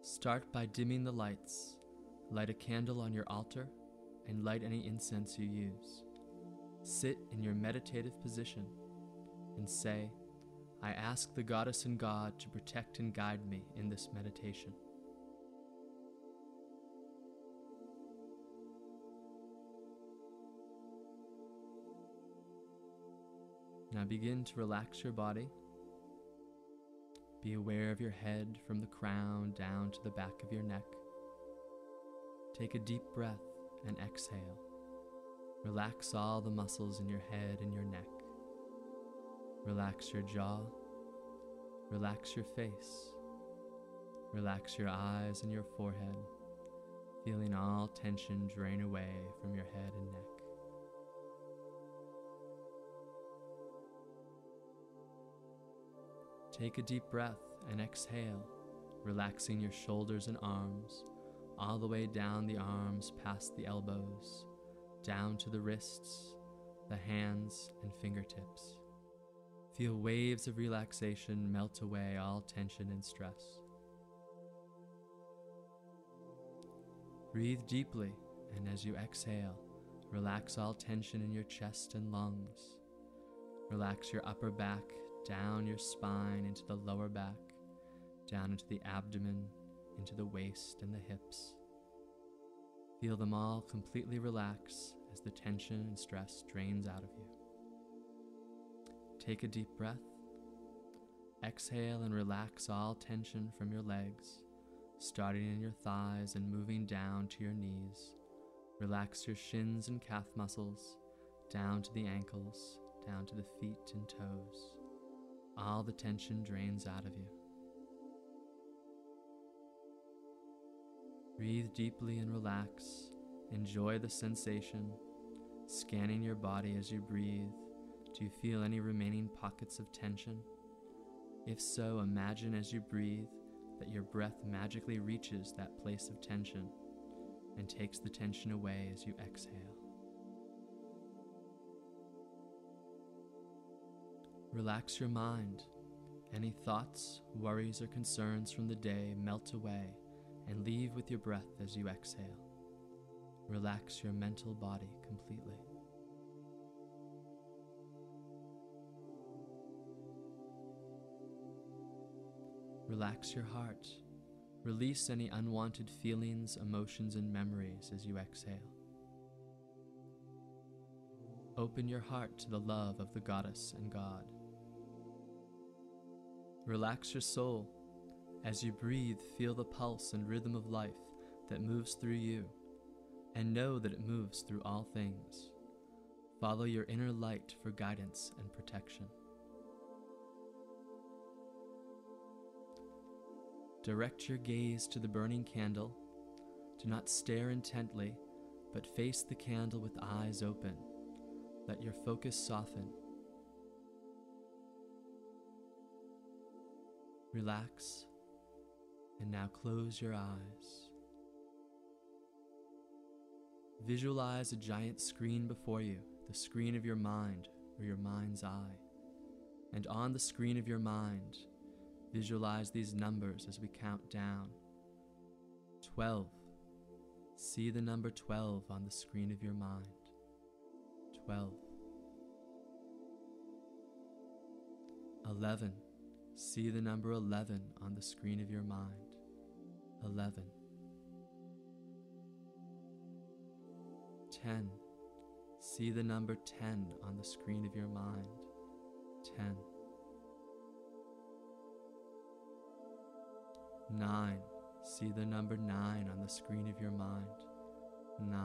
Start by dimming the lights. Light a candle on your altar and light any incense you use. Sit in your meditative position and say, I ask the goddess and God to protect and guide me in this meditation. Now begin to relax your body. Be aware of your head from the crown down to the back of your neck. Take a deep breath and exhale. Relax all the muscles in your head and your neck. Relax your jaw. Relax your face. Relax your eyes and your forehead, feeling all tension drain away from your head and neck. Take a deep breath and exhale, relaxing your shoulders and arms, all the way down the arms past the elbows, down to the wrists, the hands and fingertips. Feel waves of relaxation melt away all tension and stress. Breathe deeply, and as you exhale, relax all tension in your chest and lungs. Relax your upper back, down your spine into the lower back, down into the abdomen, into the waist and the hips. Feel them all completely relax as the tension and stress drains out of you. Take a deep breath. Exhale and relax all tension from your legs, starting in your thighs and moving down to your knees. Relax your shins and calf muscles, down to the ankles, down to the feet and toes. All the tension drains out of you. Breathe deeply and relax. Enjoy the sensation. Scanning your body as you breathe. Do you feel any remaining pockets of tension? If so, imagine as you breathe that your breath magically reaches that place of tension and takes the tension away as you exhale. Relax your mind. Any thoughts, worries, or concerns from the day melt away and leave with your breath as you exhale. Relax your mental body completely. Relax your heart. Release any unwanted feelings, emotions, and memories as you exhale. Open your heart to the love of the goddess and God. Relax your soul. As you breathe, feel the pulse and rhythm of life that moves through you, and know that it moves through all things. Follow your inner light for guidance and protection. Direct your gaze to the burning candle. Do not stare intently, but face the candle with eyes open. Let your focus soften. Relax, and now close your eyes. Visualize a giant screen before you, the screen of your mind or your mind's eye. And on the screen of your mind, visualize these numbers as we count down. 12. See the number 12 on the screen of your mind. 12. 11. See the number 11 on the screen of your mind. 11. 10. See the number 10 on the screen of your mind. 10. 9. See the number 9 on the screen of your mind. 9.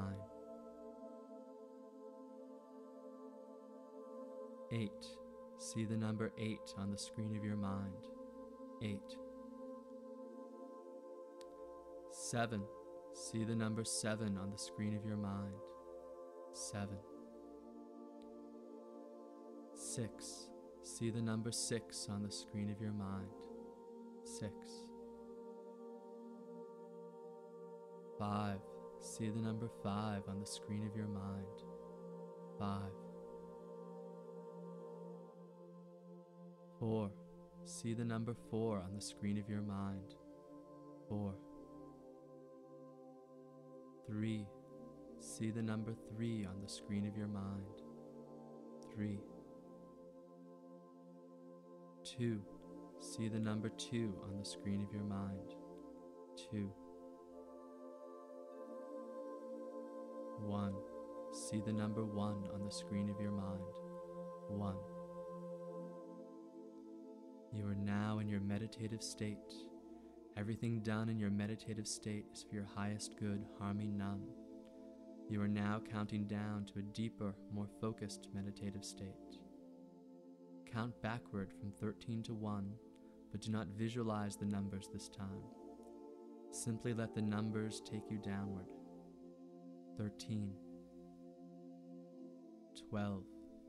8. See the number 8 on the screen of your mind. 8. 7. See the number 7 on the screen of your mind. 7. 6. See the number 6 on the screen of your mind. 6. 5. See the number 5 on the screen of your mind. 5. 4. See the number 4 on the screen of your mind. 4. 3. See the number 3 on the screen of your mind. 3. 2. See the number 2 on the screen of your mind. 2. 1. See the number 1 on the screen of your mind. 1. You are now in your meditative state. Everything done in your meditative state is for your highest good, harming none. You are now counting down to a deeper, more focused meditative state. Count backward from 13 to 1, but do not visualize the numbers this time. Simply let the numbers take you downward. 13, 12,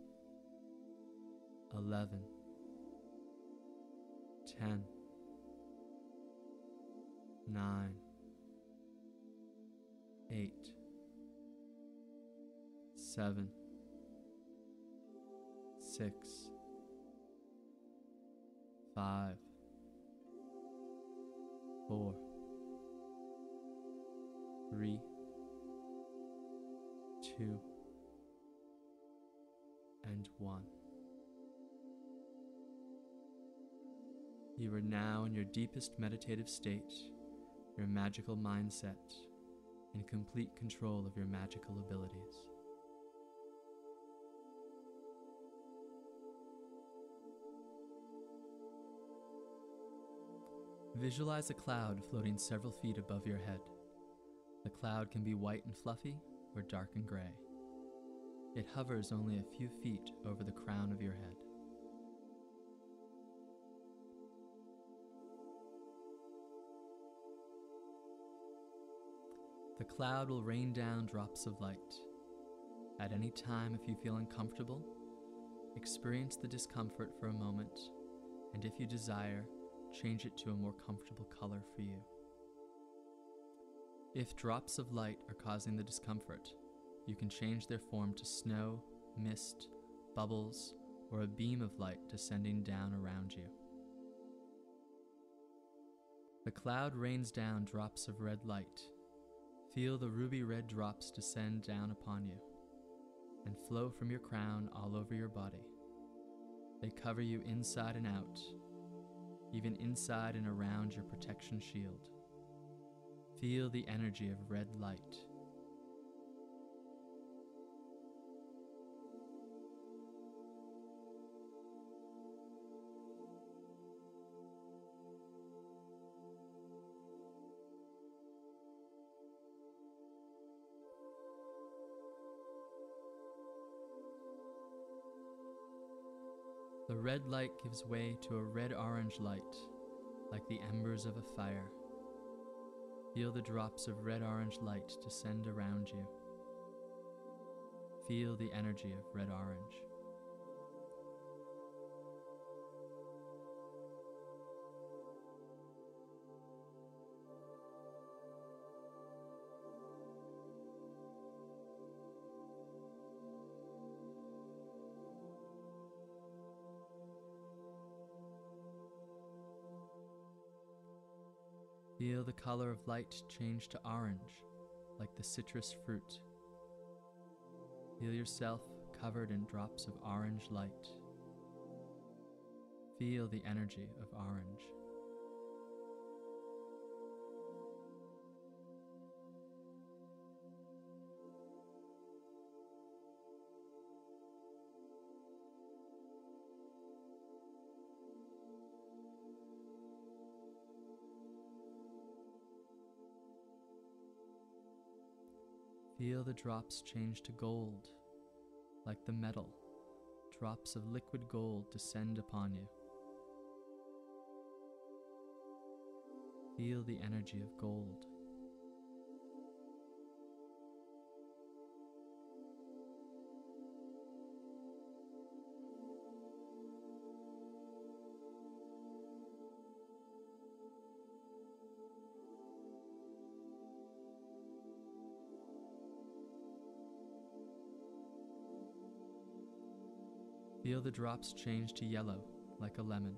11, 10, 9, 8, 7, 6, 5, 4, 3, 2, and 1. You are now in your deepest meditative state, your magical mindset, in complete control of your magical abilities. Visualize a cloud floating several feet above your head. The cloud can be white and fluffy or dark and gray. It hovers only a few feet over the crown of your head. The cloud will rain down drops of light. At any time, if you feel uncomfortable, experience the discomfort for a moment, and if you desire, change it to a more comfortable color for you. If drops of light are causing the discomfort, you can change their form to snow, mist, bubbles, or a beam of light descending down around you. The cloud rains down drops of red light. Feel the ruby red drops descend down upon you and flow from your crown all over your body. They cover you inside and out, even inside and around your protection shield. Feel the energy of red light. The red light gives way to a red-orange light, like the embers of a fire. Feel the drops of red-orange light descend around you. Feel the energy of red-orange. Feel the color of light change to orange, like the citrus fruit. Feel yourself covered in drops of orange light. Feel the energy of orange. Feel the drops change to gold, like the metal. Drops of liquid gold descend upon you. Feel the energy of gold. Feel the drops change to yellow, like a lemon.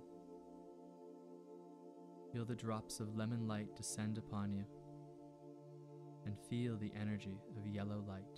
Feel the drops of lemon light descend upon you. and feel the energy of yellow light.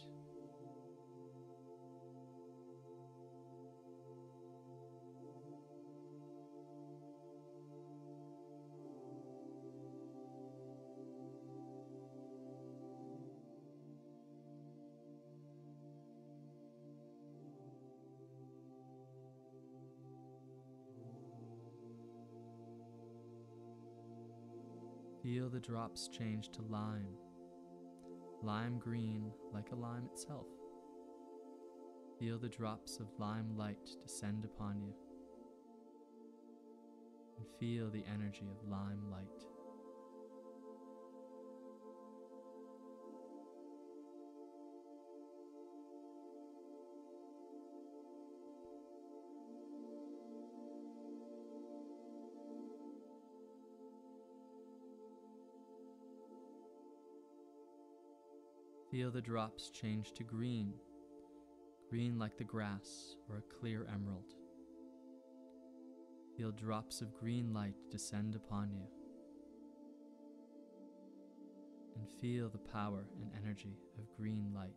Feel the drops change to lime, lime green like a lime itself. Feel the drops of lime light descend upon you, and feel the energy of lime light. Feel the drops change to green, green like the grass or a clear emerald. Feel drops of green light descend upon you, and feel the power and energy of green light.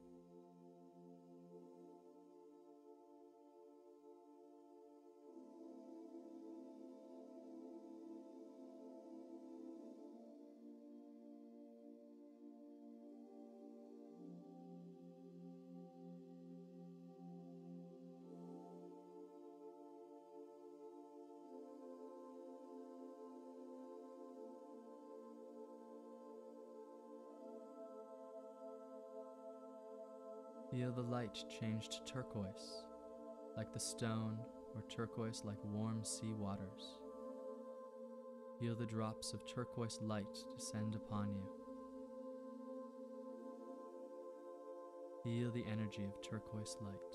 Feel the light change to turquoise, like the stone, or turquoise like warm sea waters. Feel the drops of turquoise light descend upon you. Feel the energy of turquoise light.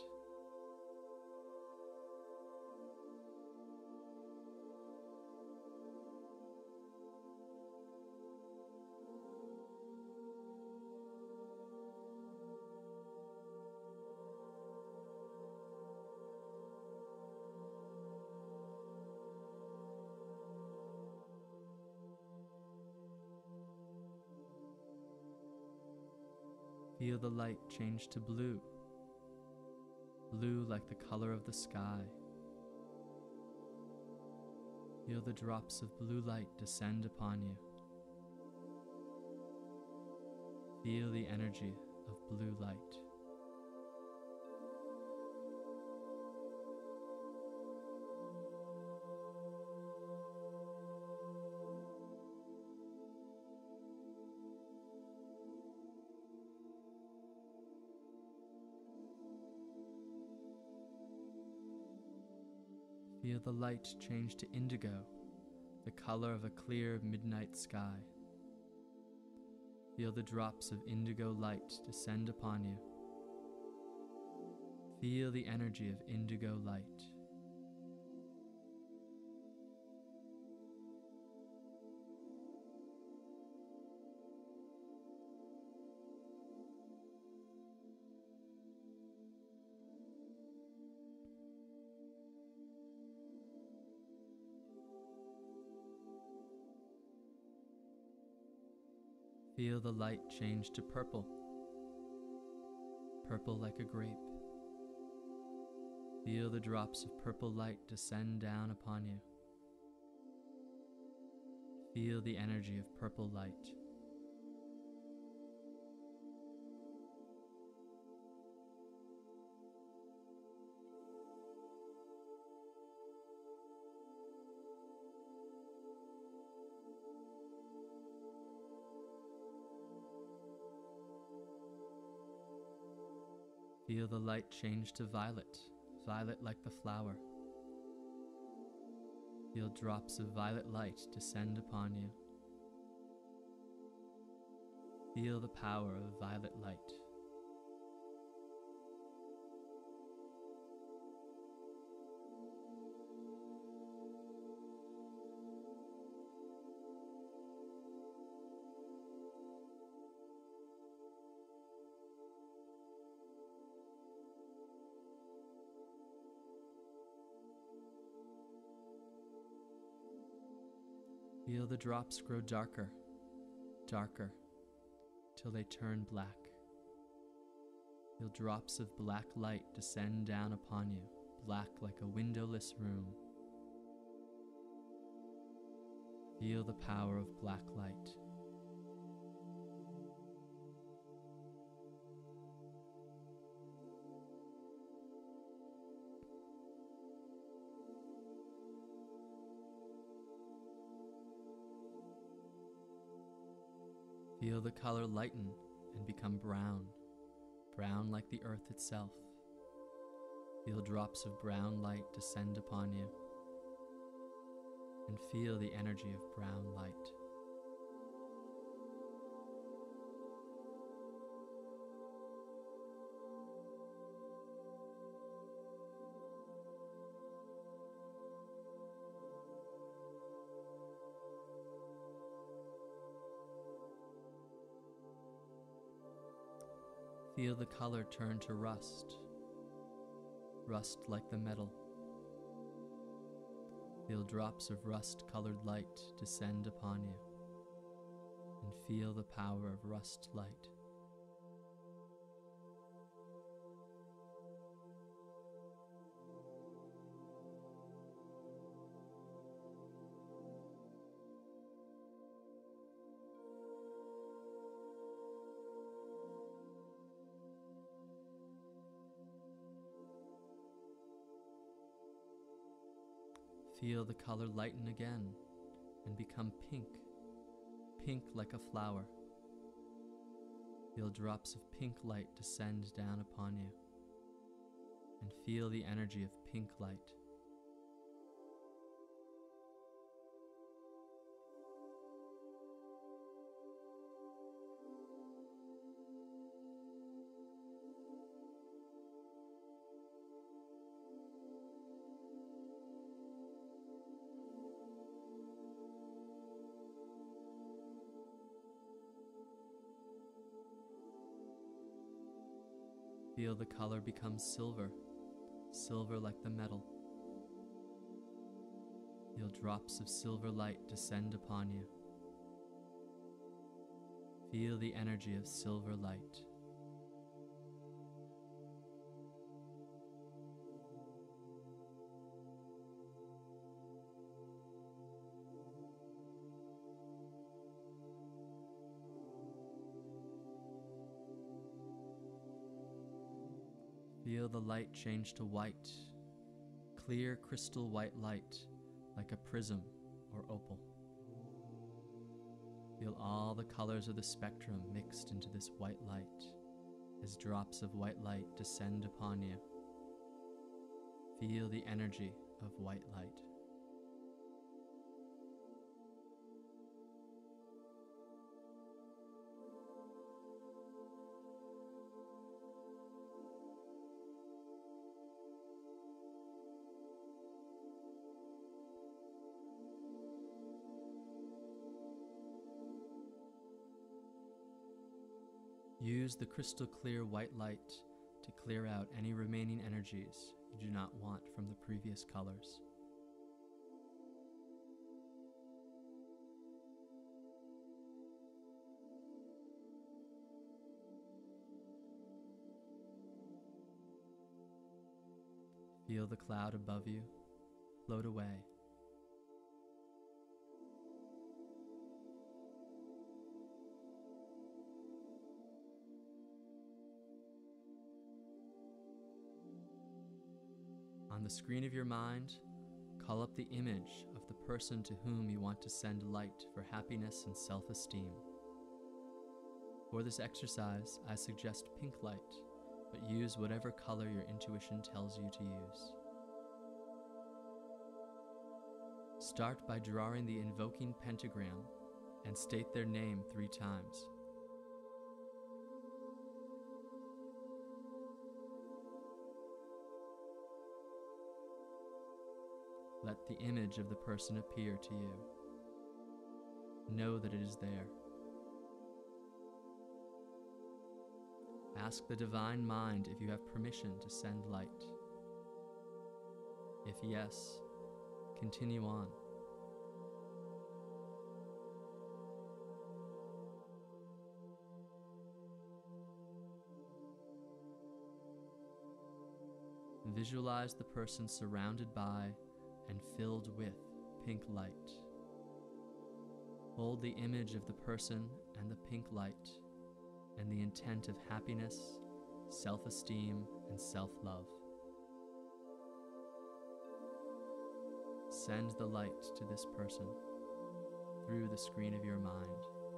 Feel the light change to blue, blue like the color of the sky. Feel the drops of blue light descend upon you. Feel the energy of blue light. Feel the light change to indigo, the color of a clear midnight sky. Feel the drops of indigo light descend upon you. Feel the energy of indigo light. Feel the light change to purple, purple like a grape. Feel the drops of purple light descend down upon you. Feel the energy of purple light. Feel the light change to violet, violet like the flower. Feel drops of violet light descend upon you. Feel the power of violet light. Feel the drops grow darker, darker, till they turn black. Feel drops of black light descend down upon you, black like a windowless room. Feel the power of black light. Feel the color lighten and become brown, brown like the earth itself. Feel drops of brown light descend upon you, and feel the energy of brown light. Feel the color turn to rust, rust like the metal. Feel drops of rust-colored light descend upon you, and feel the power of rust light. Feel the color lighten again and become pink, pink like a flower. Feel drops of pink light descend down upon you, and feel the energy of pink light. Feel the color become silver, silver like the metal. Feel drops of silver light descend upon you. Feel the energy of silver light. Feel the light change to white, clear crystal white light like a prism or opal. Feel all the colors of the spectrum mixed into this white light as drops of white light descend upon you. Feel the energy of white light. Use the crystal clear white light to clear out any remaining energies you do not want from the previous colors. Feel the cloud above you float away. On the screen of your mind, call up the image of the person to whom you want to send light for happiness and self-esteem. For this exercise, I suggest pink light, but use whatever color your intuition tells you to use. Start by drawing the invoking pentagram and state their name 3 times. Let the image of the person appear to you. Know that it is there. Ask the Divine Mind if you have permission to send light. If yes, continue on. Visualize the person surrounded by and filled with pink light. Hold the image of the person and the pink light and the intent of happiness, self-esteem, and self-love. Send the light to this person through the screen of your mind.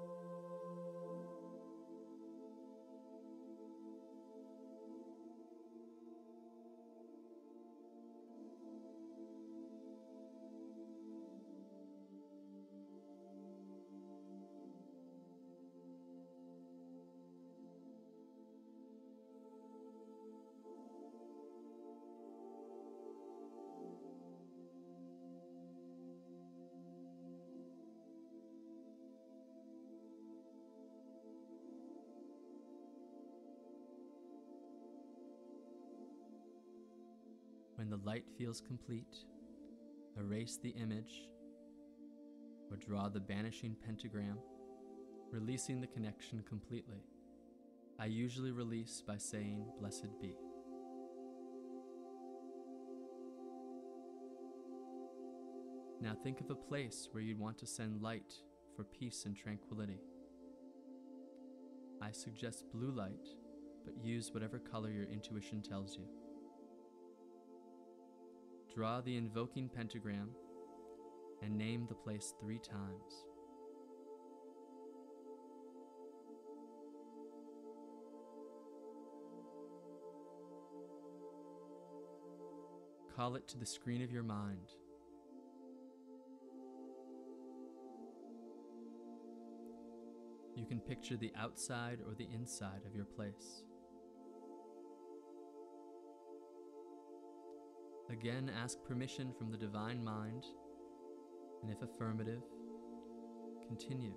When the light feels complete, erase the image or draw the banishing pentagram, releasing the connection completely. I usually release by saying, "Blessed be." Now think of a place where you'd want to send light for peace and tranquility. I suggest blue light, but use whatever color your intuition tells you. Draw the invoking pentagram and name the place 3 times. Call it to the screen of your mind. You can picture the outside or the inside of your place. Again, ask permission from the divine mind, and if affirmative, continue.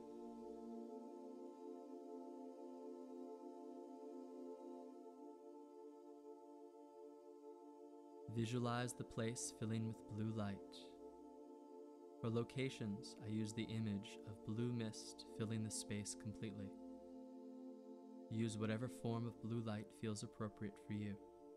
Visualize the place filling with blue light. For locations, I use the image of blue mist filling the space completely. Use whatever form of blue light feels appropriate for you.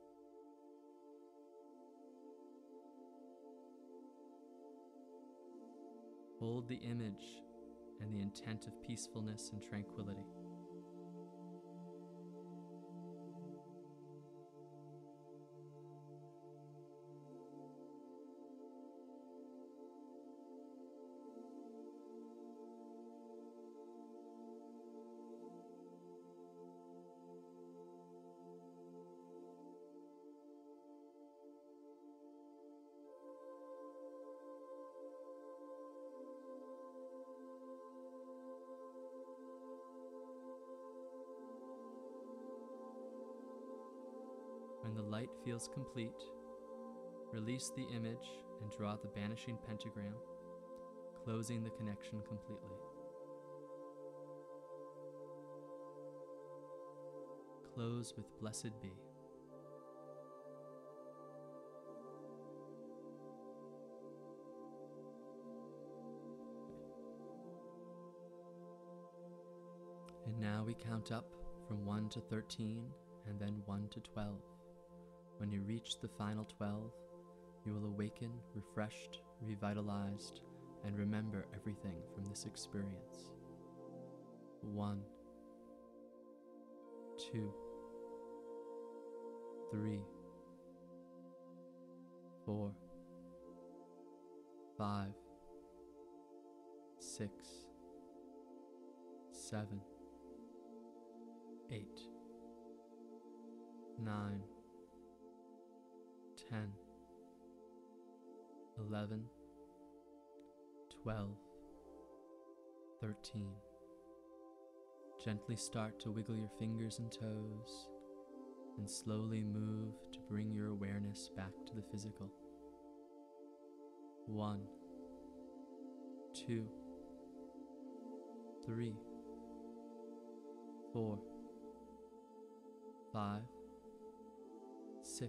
Hold the image and the intent of peacefulness and tranquility. When the light feels complete, release the image and draw the banishing pentagram, closing the connection completely. Close with "Blessed be." And now we count up from 1 to 13 and then 1 to 12. When you reach the final 12, you will awaken, refreshed, revitalized, and remember everything from this experience. 1, 2, 3, 4, 5, 6, 7, 8, 9, 10, 11, 12, 13. Gently start to wiggle your fingers and toes, and slowly move to bring your awareness back to the physical. 1, 2, 3, 4, 5, 6,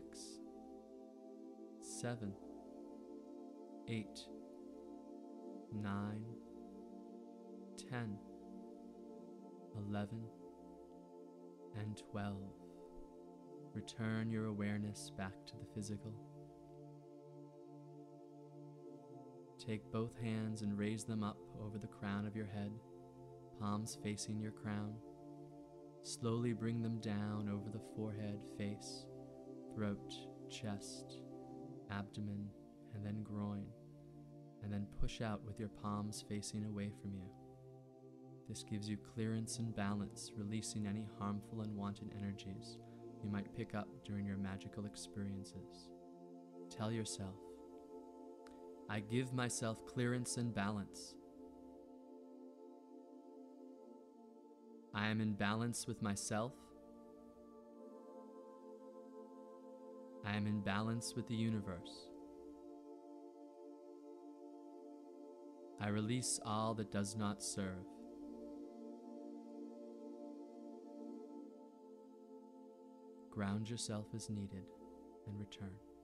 7, 8, 9, 10, 11, and 12. Return your awareness back to the physical. Take both hands and raise them up over the crown of your head, palms facing your crown. Slowly bring them down over the forehead, face, throat, chest, abdomen, and then groin, and then push out with your palms facing away from you. This gives you clearance and balance, releasing any harmful and unwanted energies you might pick up during your magical experiences. Tell yourself, I give myself clearance and balance. I am in balance with myself. I am in balance with the universe. I release all that does not serve. Ground yourself as needed and return.